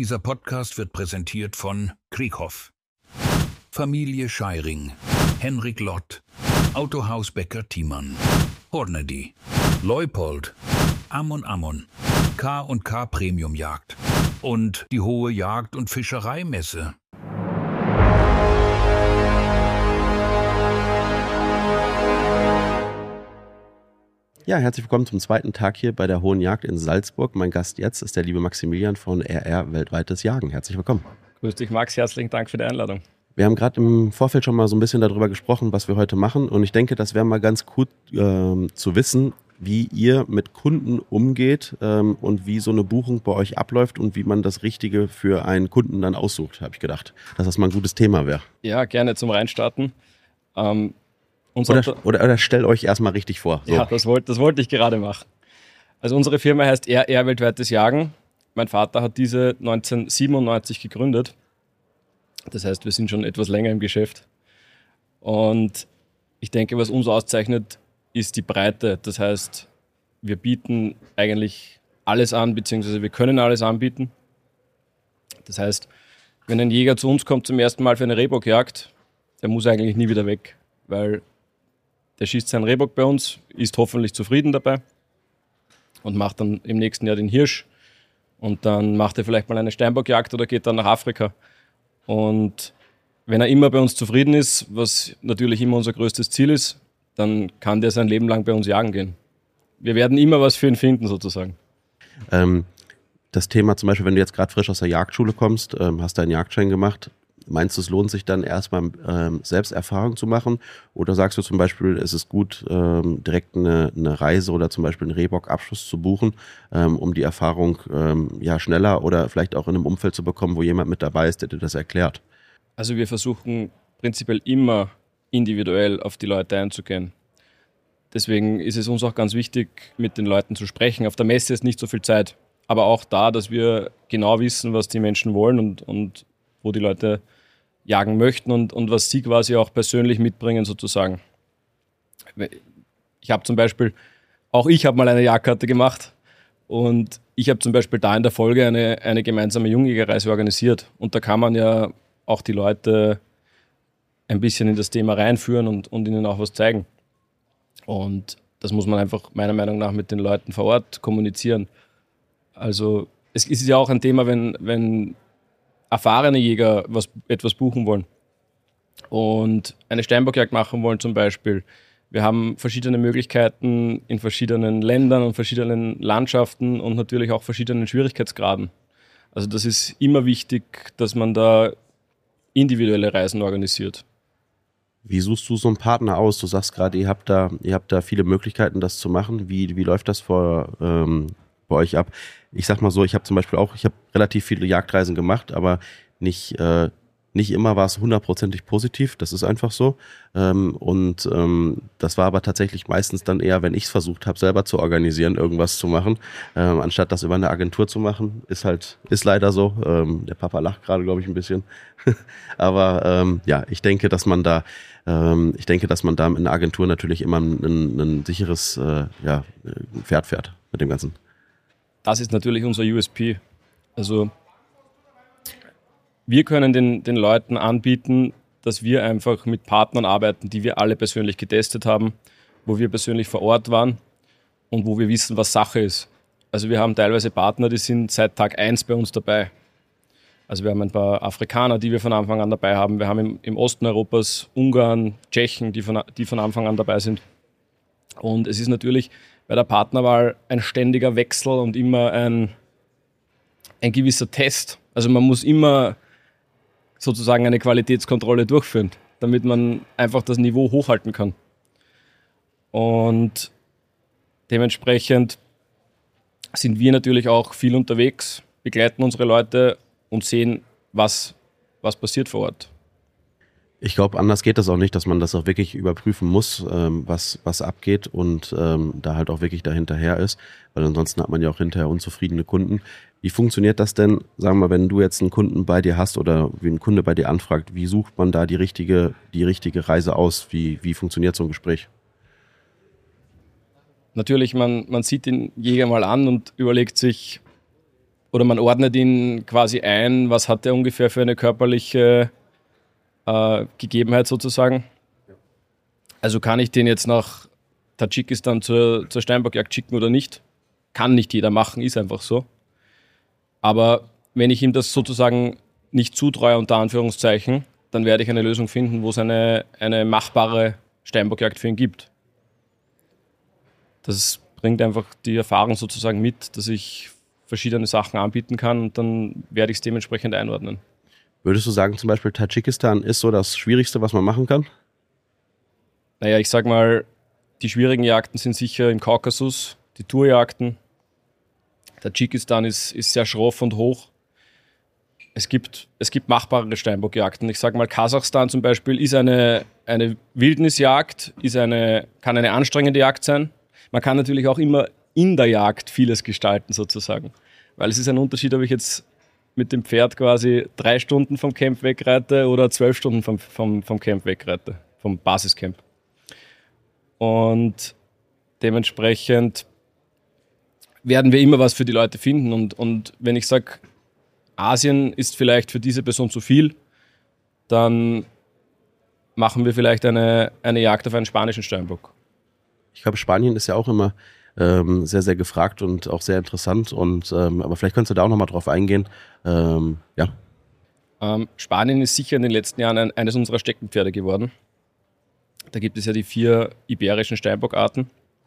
Dieser Podcast wird präsentiert von Krieghoff, Familie Scheiring, Henrik Lott, Autohaus Becker Thiemann, Hornady, Leupold, Ammon, K&K Premium Jagd und die Hohe Jagd- und Fischereimesse. Ja, herzlich willkommen zum zweiten Tag hier bei der Hohen Jagd in Salzburg. Mein Gast jetzt ist der liebe Maximilian von RR Weltweites Jagen. Herzlich willkommen. Grüß dich, Max. Herzlichen Dank für die Einladung. Wir haben gerade im Vorfeld schon mal so ein bisschen darüber gesprochen, was wir heute machen. Und ich denke, das wäre mal ganz gut zu wissen, wie ihr mit Kunden umgeht und wie so eine Buchung bei euch abläuft und wie man das Richtige für einen Kunden dann aussucht, habe ich gedacht, dass das mal ein gutes Thema wäre. Ja, gerne zum Reinstarten. Oder stellt euch erstmal richtig vor. So. Ja, das wollte ich gerade machen. Also unsere Firma heißt RR Weltweites Jagen. Mein Vater hat diese 1997 gegründet. Das heißt, wir sind schon etwas länger im Geschäft. Und ich denke, was uns auszeichnet, ist die Breite. Das heißt, wir bieten eigentlich alles an, beziehungsweise wir können alles anbieten. Das heißt, wenn ein Jäger zu uns kommt zum ersten Mal für eine Rehbockjagd, der muss eigentlich nie wieder weg, weil der schießt seinen Rehbock bei uns, ist hoffentlich zufrieden dabei und macht dann im nächsten Jahr den Hirsch und dann macht er vielleicht mal eine Steinbockjagd oder geht dann nach Afrika. Und wenn er immer bei uns zufrieden ist, was natürlich immer unser größtes Ziel ist, dann kann der sein Leben lang bei uns jagen gehen. Wir werden immer was für ihn finden sozusagen. Das Thema zum Beispiel, wenn du jetzt gerade frisch aus der Jagdschule kommst, hast deinen Jagdschein gemacht, meinst du, es lohnt sich dann erstmal selbst Erfahrung zu machen? Oder sagst du zum Beispiel, es ist gut, direkt eine Reise oder zum Beispiel einen Rehbockabschluss zu buchen, um die Erfahrung schneller oder vielleicht auch in einem Umfeld zu bekommen, wo jemand mit dabei ist, der dir das erklärt? Also wir versuchen prinzipiell immer individuell auf die Leute einzugehen. Deswegen ist es uns auch ganz wichtig, mit den Leuten zu sprechen. Auf der Messe ist nicht so viel Zeit, aber auch da, dass wir genau wissen, was die Menschen wollen und wo die Leute jagen möchten und was sie quasi auch persönlich mitbringen sozusagen. Ich habe zum Beispiel, auch ich habe mal eine Jagdkarte gemacht und ich habe zum Beispiel da in der Folge eine gemeinsame Jungjägerreise organisiert und da kann man ja auch die Leute ein bisschen in das Thema reinführen und ihnen auch was zeigen. Und das muss man einfach meiner Meinung nach mit den Leuten vor Ort kommunizieren. Also es ist ja auch ein Thema, wenn erfahrene Jäger etwas buchen wollen und eine Steinbockjagd machen wollen zum Beispiel. Wir haben verschiedene Möglichkeiten in verschiedenen Ländern und verschiedenen Landschaften und natürlich auch verschiedenen Schwierigkeitsgraden. Also das ist immer wichtig, dass man da individuelle Reisen organisiert. Wie suchst du so einen Partner aus? Du sagst gerade, ihr habt da viele Möglichkeiten, das zu machen. Wie läuft das bei euch ab? Ich sag mal so, ich habe relativ viele Jagdreisen gemacht, aber nicht immer war es 100%ig positiv, das ist einfach so. Das war aber tatsächlich meistens dann eher, wenn ich es versucht habe, selber zu organisieren, irgendwas zu machen, anstatt das über eine Agentur zu machen, ist leider so. Der Papa lacht gerade, glaube ich, ein bisschen. Aber ich denke, dass man da mit einer Agentur natürlich immer ein sicheres Pferd fährt mit dem Ganzen. Das ist natürlich unser USP. Also wir können den Leuten anbieten, dass wir einfach mit Partnern arbeiten, die wir alle persönlich getestet haben, wo wir persönlich vor Ort waren und wo wir wissen, was Sache ist. Also wir haben teilweise Partner, die sind seit Tag 1 bei uns dabei. Also wir haben ein paar Afrikaner, die wir von Anfang an dabei haben. Wir haben im Osten Europas Ungarn, Tschechen, die von Anfang an dabei sind. Und es ist natürlich bei der Partnerwahl ein ständiger Wechsel und immer ein gewisser Test. Also man muss immer sozusagen eine Qualitätskontrolle durchführen, damit man einfach das Niveau hochhalten kann. Und dementsprechend sind wir natürlich auch viel unterwegs, begleiten unsere Leute und sehen, was passiert vor Ort. Ich glaube, anders geht das auch nicht, dass man das auch wirklich überprüfen muss, was abgeht und da halt auch wirklich dahinterher ist, weil ansonsten hat man ja auch hinterher unzufriedene Kunden. Wie funktioniert das denn, sagen wir mal, wenn du jetzt einen Kunden bei dir hast oder wie ein Kunde bei dir anfragt, wie sucht man da die richtige Reise aus? Wie funktioniert so ein Gespräch? Natürlich, man sieht den Jäger mal an und überlegt sich, oder man ordnet ihn quasi ein, was hat er ungefähr für eine körperliche Gegebenheit sozusagen. Also kann ich den jetzt nach Tadschikistan zur Steinbockjagd schicken oder nicht? Kann nicht jeder machen, ist einfach so. Aber wenn ich ihm das sozusagen nicht zutraue, unter Anführungszeichen, dann werde ich eine Lösung finden, wo es eine machbare Steinbockjagd für ihn gibt. Das bringt einfach die Erfahrung sozusagen mit, dass ich verschiedene Sachen anbieten kann und dann werde ich es dementsprechend einordnen. Würdest du sagen, zum Beispiel Tadschikistan ist so das Schwierigste, was man machen kann? Naja, ich sag mal, die schwierigen Jagden sind sicher im Kaukasus, die Tourjagden. Tadschikistan ist sehr schroff und hoch. Es gibt machbare Steinbockjagden. Ich sage mal, Kasachstan zum Beispiel ist eine Wildnisjagd, kann eine anstrengende Jagd sein. Man kann natürlich auch immer in der Jagd vieles gestalten sozusagen. Weil es ist ein Unterschied, ob ich jetzt mit dem Pferd quasi 3 Stunden vom Camp wegreite oder 12 Stunden vom Camp wegreite, vom Basiscamp. Und dementsprechend werden wir immer was für die Leute finden. Und wenn ich sage, Asien ist vielleicht für diese Person zu viel, dann machen wir vielleicht eine Jagd auf einen spanischen Steinbock. Ich glaube, Spanien ist ja auch immer sehr, sehr gefragt und auch sehr interessant. Aber vielleicht könntest du da auch nochmal drauf eingehen. Spanien ist sicher in den letzten Jahren eines unserer Steckenpferde geworden. Da gibt es ja die 4 iberischen Steinbockarten.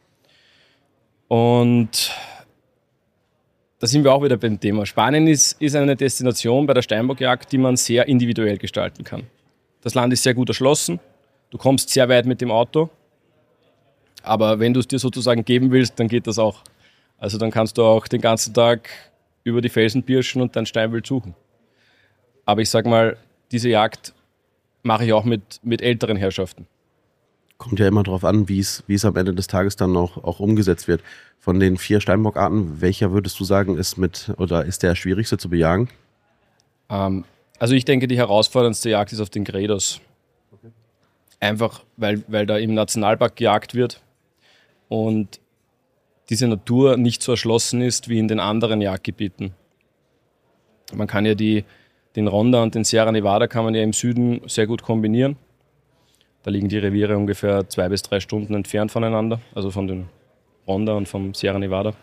Und da sind wir auch wieder beim Thema. Spanien ist eine Destination bei der Steinbockjagd, die man sehr individuell gestalten kann. Das Land ist sehr gut erschlossen. Du kommst sehr weit mit dem Auto. Aber wenn du es dir sozusagen geben willst, dann geht das auch. Also dann kannst du auch den ganzen Tag über die Felsen pirschen und dein Steinwild suchen. Aber ich sag mal, diese Jagd mache ich auch mit älteren Herrschaften. Kommt ja immer darauf an, wie es am Ende des Tages dann auch umgesetzt wird. Von den 4 Steinbockarten, welcher würdest du sagen, ist der schwierigste zu bejagen? Also ich denke, die herausforderndste Jagd ist auf den Gredos. Okay. Einfach, weil da im Nationalpark gejagt wird und diese Natur nicht so erschlossen ist wie in den anderen Jagdgebieten. Man kann ja den Ronda und den Sierra Nevada kann man ja im Süden sehr gut kombinieren. Da liegen die Reviere ungefähr 2 bis 3 Stunden entfernt voneinander, also von den Ronda und vom Sierra Nevada.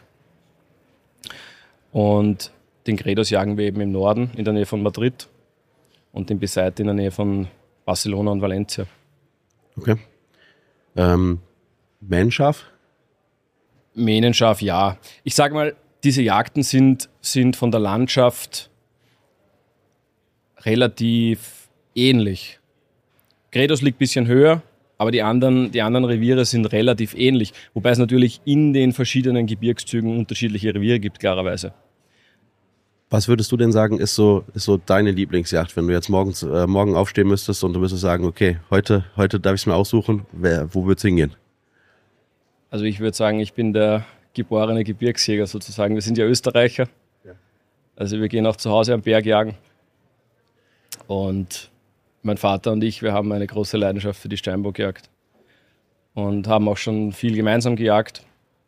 Und den Gredos jagen wir eben im Norden, in der Nähe von Madrid und den Beseite in der Nähe von Barcelona und Valencia. Okay. Mähnenschaf? Mähnenschaf, ja. Ich sage mal, diese Jagden sind von der Landschaft relativ ähnlich. Gredos liegt ein bisschen höher, aber die anderen Reviere sind relativ ähnlich. Wobei es natürlich in den verschiedenen Gebirgszügen unterschiedliche Reviere gibt, klarerweise. Was würdest du denn sagen, ist so deine Lieblingsjagd, wenn du jetzt morgen aufstehen müsstest und du müsstest sagen, okay, heute darf ich es mir aussuchen, wo wird's hingehen? Also ich würde sagen, ich bin der geborene Gebirgsjäger sozusagen. Wir sind ja Österreicher. Ja. Also wir gehen auch zu Hause am Berg jagen. Und mein Vater und ich, wir haben eine große Leidenschaft für die Steinbockjagd. Und haben auch schon viel gemeinsam gejagt.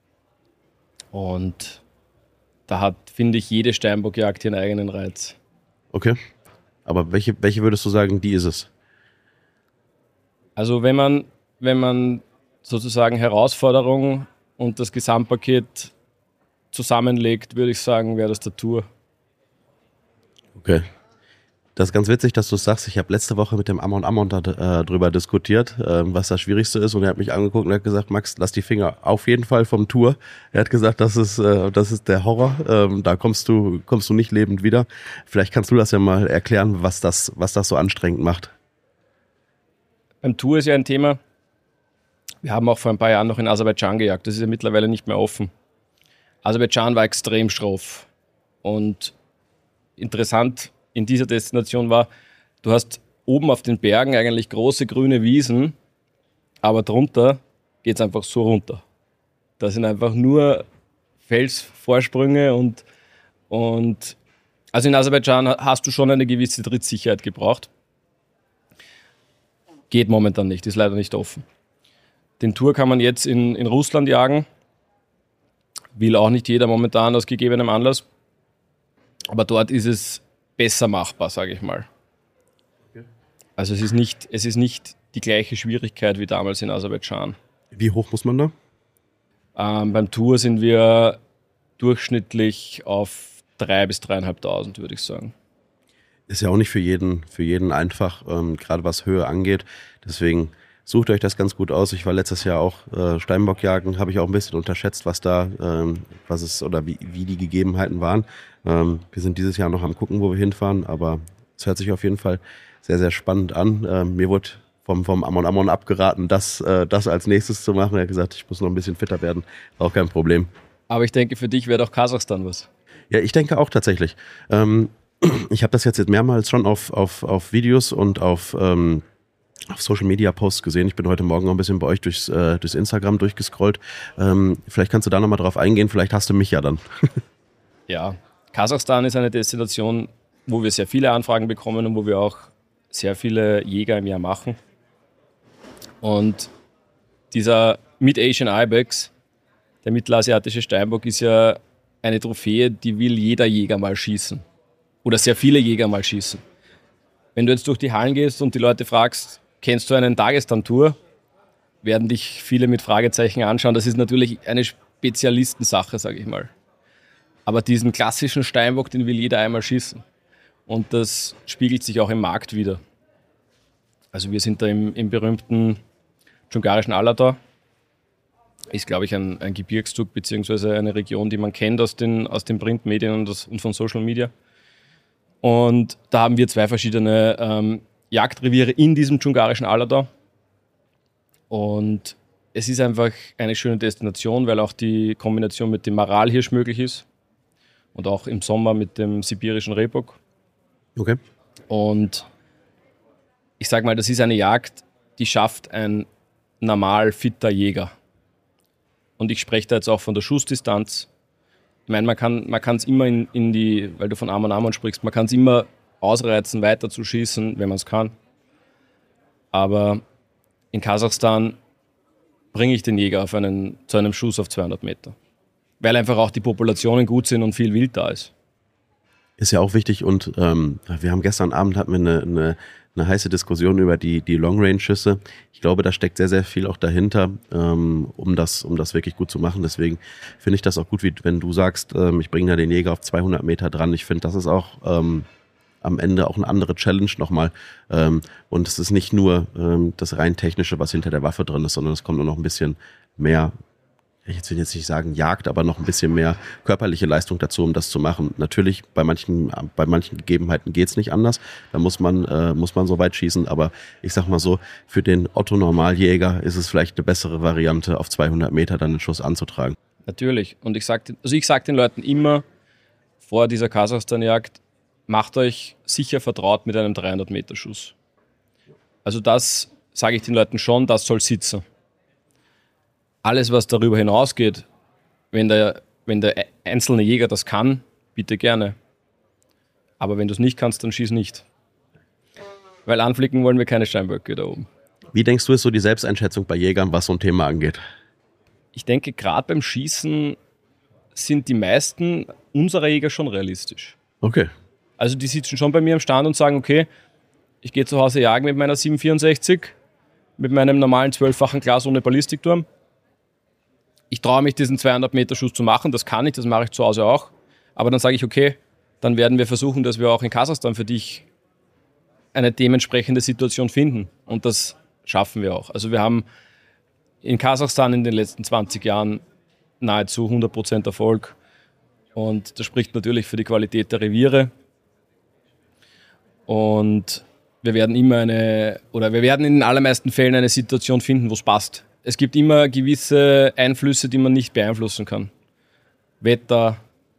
Und da hat, finde ich, jede Steinbockjagd ihren eigenen Reiz. Okay. Aber welche würdest du sagen, die ist es? Also wenn man sozusagen Herausforderung und das Gesamtpaket zusammenlegt, würde ich sagen, wäre das der Tour. Okay. Das ist ganz witzig, dass du es sagst. Ich habe letzte Woche mit dem Amon darüber diskutiert, was das Schwierigste ist. Und er hat mich angeguckt und hat gesagt, Max, lass die Finger auf jeden Fall vom Tour. Er hat gesagt, das ist der Horror. Da kommst du nicht lebend wieder. Vielleicht kannst du das ja mal erklären, was das so anstrengend macht. Beim Tour ist ja ein Thema. Wir haben auch vor ein paar Jahren noch in Aserbaidschan gejagt. Das ist ja mittlerweile nicht mehr offen. Aserbaidschan war extrem schroff. Und interessant in dieser Destination war, du hast oben auf den Bergen eigentlich große grüne Wiesen, aber drunter geht es einfach so runter. Da sind einfach nur Felsvorsprünge und also in Aserbaidschan hast du schon eine gewisse Trittsicherheit gebraucht. Geht momentan nicht, ist leider nicht offen. Den Tour kann man jetzt in Russland jagen. Will auch nicht jeder momentan aus gegebenem Anlass. Aber dort ist es besser machbar, sage ich mal. Okay. Also es ist nicht die gleiche Schwierigkeit wie damals in Aserbaidschan. Wie hoch muss man da? Beim Tour sind wir durchschnittlich auf 3.000 bis 3.500, würde ich sagen. Ist ja auch nicht für jeden einfach, gerade was Höhe angeht. Deswegen sucht euch das ganz gut aus. Ich war letztes Jahr auch Steinbockjagen, habe ich auch ein bisschen unterschätzt, was es oder wie die Gegebenheiten waren. Wir sind dieses Jahr noch am gucken, wo wir hinfahren, aber es hört sich auf jeden Fall sehr, sehr spannend an. Mir wurde vom Amon abgeraten, das als nächstes zu machen. Er hat gesagt, ich muss noch ein bisschen fitter werden. Auch kein Problem. Aber ich denke, für dich wäre doch Kasachstan was. Ja, ich denke auch tatsächlich. Ich habe das jetzt mehrmals schon auf Videos und auf Social Media Posts gesehen. Ich bin heute Morgen noch ein bisschen bei euch durchs Instagram durchgescrollt. Vielleicht kannst du da nochmal drauf eingehen. Vielleicht hast du mich ja dann. Ja, Kasachstan ist eine Destination, wo wir sehr viele Anfragen bekommen und wo wir auch sehr viele Jäger im Jahr machen. Und dieser Mid-Asian Ibex, der mittelasiatische Steinbock, ist ja eine Trophäe, die will jeder Jäger mal schießen. Oder sehr viele Jäger mal schießen. Wenn du jetzt durch die Hallen gehst und die Leute fragst, kennst du einen Dagestan-Tour, werden dich viele mit Fragezeichen anschauen. Das ist natürlich eine Spezialistensache, sage ich mal. Aber diesen klassischen Steinbock, den will jeder einmal schießen. Und das spiegelt sich auch im Markt wieder. Also wir sind da im berühmten dschungarischen Alador. Ist, glaube ich, ein Gebirgszug beziehungsweise eine Region, die man kennt aus den Printmedien und von Social Media. Und da haben wir 2 verschiedene Jagdreviere in diesem dschungarischen Alador. Und es ist einfach eine schöne Destination, weil auch die Kombination mit dem Maralhirsch möglich ist. Und auch im Sommer mit dem sibirischen Rehbock. Okay. Und ich sage mal, das ist eine Jagd, die schafft ein normal fitter Jäger. Und ich spreche da jetzt auch von der Schussdistanz. Ich meine, man kann es immer in die, weil du von Amon sprichst, man kann es immer ausreizen, weiter zu schießen, wenn man es kann. Aber in Kasachstan bringe ich den Jäger zu einem Schuss auf 200 Meter. Weil einfach auch die Populationen gut sind und viel Wild da ist. Ist ja auch wichtig und wir haben gestern Abend hatten wir eine heiße Diskussion über die Long-Range-Schüsse. Ich glaube, da steckt sehr, sehr viel auch dahinter, um das wirklich gut zu machen. Deswegen finde ich das auch gut, wie wenn du sagst, ich bringe da den Jäger auf 200 Meter dran. Ich finde, das ist auch am Ende auch eine andere Challenge nochmal. Und es ist nicht nur das rein Technische, was hinter der Waffe drin ist, sondern es kommt nur noch ein bisschen mehr, ich will jetzt nicht sagen Jagd, aber noch ein bisschen mehr körperliche Leistung dazu, um das zu machen. Natürlich, bei manchen Gegebenheiten geht's nicht anders. Da muss man so weit schießen. Aber ich sag mal so, für den Otto-Normaljäger ist es vielleicht eine bessere Variante, auf 200 Meter dann den Schuss anzutragen. Natürlich. Und ich sag den Leuten immer vor dieser Kasachstan-Jagd, macht euch sicher vertraut mit einem 300-Meter-Schuss. Also das sage ich den Leuten schon, das soll sitzen. Alles, was darüber hinausgeht, wenn der einzelne Jäger das kann, bitte gerne. Aber wenn du es nicht kannst, dann schieß nicht. Weil anflicken wollen wir keine Steinböcke da oben. Wie denkst du, ist so die Selbsteinschätzung bei Jägern, was so ein Thema angeht? Ich denke, gerade beim Schießen sind die meisten unserer Jäger schon realistisch. Okay. Also die sitzen schon bei mir am Stand und sagen, okay, ich gehe zu Hause jagen mit meiner 764, mit meinem normalen 12-fachen Glas ohne Ballistikturm. Ich traue mich, diesen 200-Meter-Schuss zu machen, das kann ich, das mache ich zu Hause auch. Aber dann sage ich, okay, dann werden wir versuchen, dass wir auch in Kasachstan für dich eine dementsprechende Situation finden. Und das schaffen wir auch. Also wir haben in Kasachstan in den letzten 20 Jahren nahezu 100% Erfolg. Und das spricht natürlich für die Qualität der Reviere. Und wir werden in den allermeisten Fällen eine Situation finden, wo es passt. Es gibt immer gewisse Einflüsse, die man nicht beeinflussen kann. Wetter,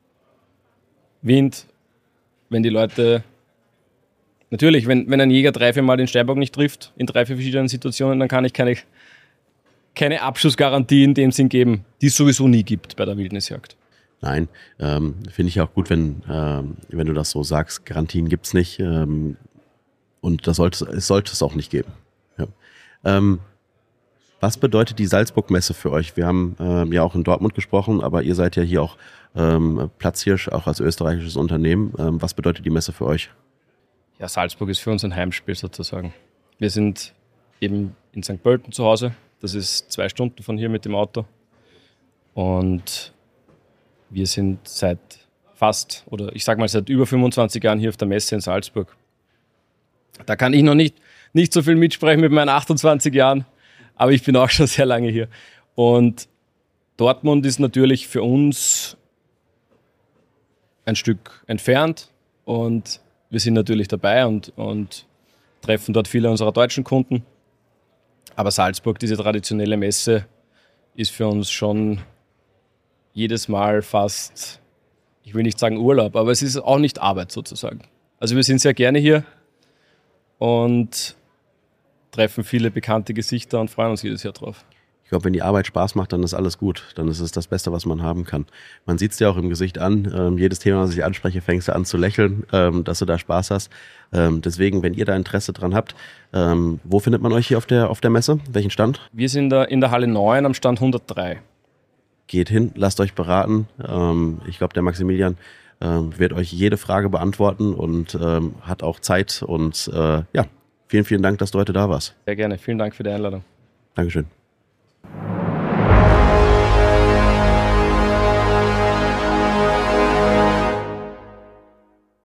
Wind, wenn die Leute... Natürlich, wenn ein Jäger 3-4 Mal den Steinbock nicht trifft, in 3-4 verschiedenen Situationen, dann kann ich keine Abschussgarantie in dem Sinn geben, die es sowieso nie gibt bei der Wildnisjagd. Nein, finde ich auch gut, wenn du das so sagst. Garantien gibt's nicht und es sollte es auch nicht geben. Ja. Was bedeutet die Salzburg-Messe für euch? Wir haben ja auch in Dortmund gesprochen, aber ihr seid ja hier auch Platzhirsch, auch als österreichisches Unternehmen. Was bedeutet die Messe für euch? Ja, Salzburg ist für uns ein Heimspiel sozusagen. Wir sind eben in St. Pölten zu Hause. Das ist 2 Stunden von hier mit dem Auto. Und wir sind seit seit über 25 Jahren hier auf der Messe in Salzburg. Da kann ich noch nicht so viel mitsprechen mit meinen 28 Jahren, aber ich bin auch schon sehr lange hier. Und Dortmund ist natürlich für uns ein Stück entfernt und wir sind natürlich dabei und treffen dort viele unserer deutschen Kunden. Aber Salzburg, diese traditionelle Messe, ist für uns schon jedes Mal fast, ich will nicht sagen Urlaub, aber es ist auch nicht Arbeit sozusagen. Also wir sind sehr gerne hier und treffen viele bekannte Gesichter und freuen uns jedes Jahr drauf. Ich glaube, wenn die Arbeit Spaß macht, dann ist alles gut. Dann ist es das Beste, was man haben kann. Man sieht es dir auch im Gesicht an. Jedes Thema, was ich anspreche, fängst du an zu lächeln, dass du da Spaß hast. Deswegen, wenn ihr da Interesse dran habt, wo findet man euch hier auf der Messe? Welchen Stand? Wir sind in der Halle 9 am Stand 103. Geht hin, lasst euch beraten. Ich glaube, der Maximilian wird euch jede Frage beantworten und hat auch Zeit. Und vielen, vielen Dank, dass du heute da warst. Sehr gerne. Vielen Dank für die Einladung. Dankeschön.